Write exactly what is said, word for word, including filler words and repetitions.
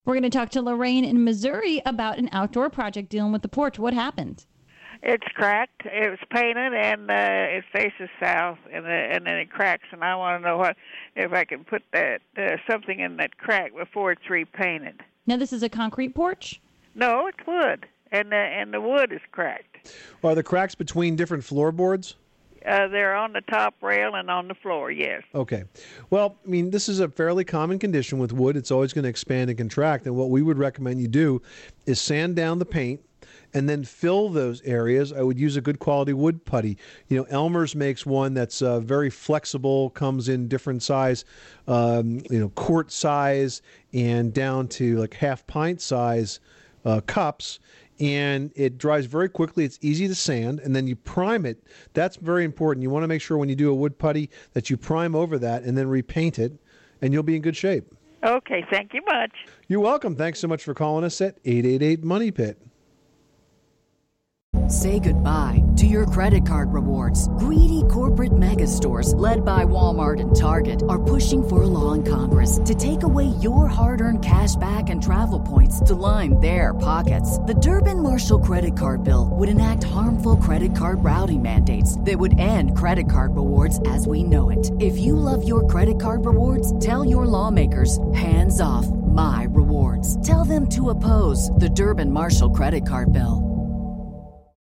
We're going to talk to Lorraine in Missouri about an outdoor project dealing with the porch. What happened? It's cracked. It was painted, and uh, it faces south, and, uh, and then it cracks. And I want to know what if I can put that uh, something in that crack before it's repainted. Now, this is a concrete porch? No, it's wood, and the, and the wood is cracked. Are the cracks between different floorboards? Uh, they're on the top rail and on the floor, yes. Okay. Well, I mean, this is a fairly common condition with wood. It's always going to expand and contract. And what we would recommend you do is sand down the paint and then fill those areas. I would use a good quality wood putty. You know, Elmer's makes one that's uh, very flexible, comes in different size, um, you know, quart size and down to like half pint size uh, cups. And it dries very quickly. It's easy to sand, and then you prime it. That's very important. You want to make sure when you do a wood putty that you prime over that and then repaint it, and you'll be in good shape. Okay, thank you much. You're welcome. Thanks so much for calling us at eight eight eight money pit. Say goodbye to your credit card rewards. Greedy corporate mega stores, led by Walmart and Target, are pushing for a law in Congress to take away your hard-earned cash back and travel points to line their pockets. The Durbin-Marshall credit card bill would enact harmful credit card routing mandates that would end credit card rewards as we know it. If you love your credit card rewards, tell your lawmakers, hands off my rewards. Tell them to oppose the Durbin-Marshall credit card bill.